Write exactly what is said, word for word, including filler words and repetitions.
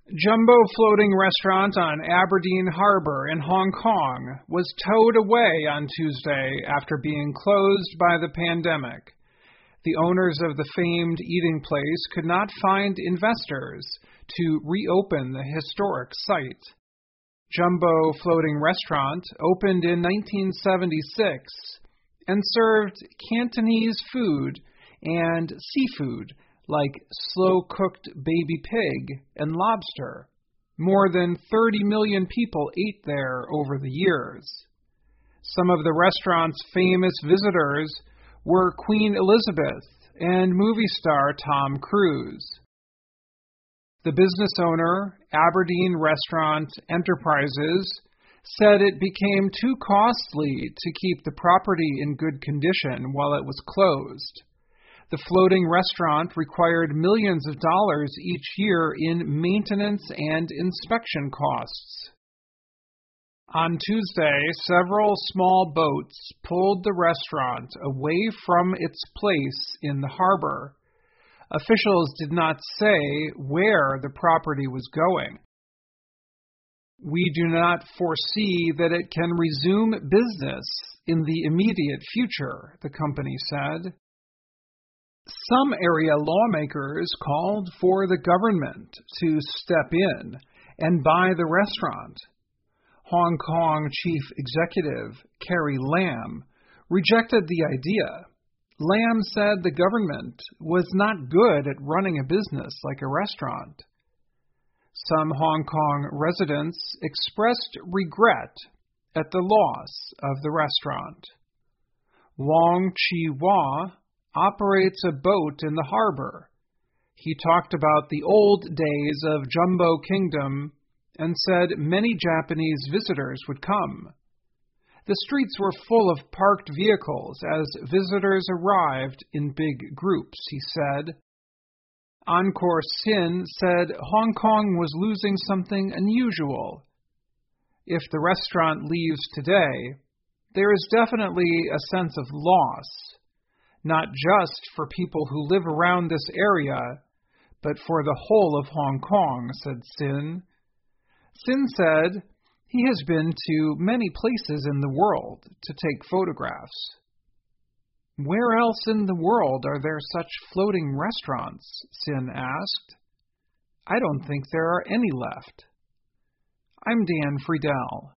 Jumbo Floating Restaurant on Aberdeen Harbor in Hong Kong was towed away on Tuesday after being closed by the pandemic. The owners of the famed eating place could not find investors to reopen the historic site. Jumbo Floating Restaurant opened in nineteen seventy-six and served Cantonese food and seafood like slow-cooked baby pig and lobster. More than thirty million people ate there over the years. Some of the restaurant's famous visitors were Queen Elizabeth and movie star Tom Cruise. The business owner, Aberdeen Restaurant Enterprises, said it became too costly to keep the property in good condition while it was closed. The floating restaurant required millions of dollars each year in maintenance and inspection costs. On Tuesday, several small boats pulled the restaurant away from its place in the harbor. Officials did not say where the property was going. We do not foresee that it can resume business in the immediate future, the company said. Some area lawmakers called for the government to step in and buy the restaurant. Hong Kong Chief Executive Carrie Lam rejected the idea. Lam said the government was not good at running a business like a restaurant. Some Hong Kong residents expressed regret at the loss of the restaurant. Wong Chi-Wah operates a boat in the harbor. He talked about the old days of Jumbo Kingdom and said many Japanese visitors would come. The streets were full of parked vehicles as visitors arrived in big groups, he said. Encore Sin said Hong Kong was losing something unusual. If the restaurant leaves today, there is definitely a sense of loss, not just for people who live around this area, but for the whole of Hong Kong, said Sin. Sin said he has been to many places in the world to take photographs. Where else in the world are there such floating restaurants? Sin asked. I don't think there are any left. I'm Dan Friedel.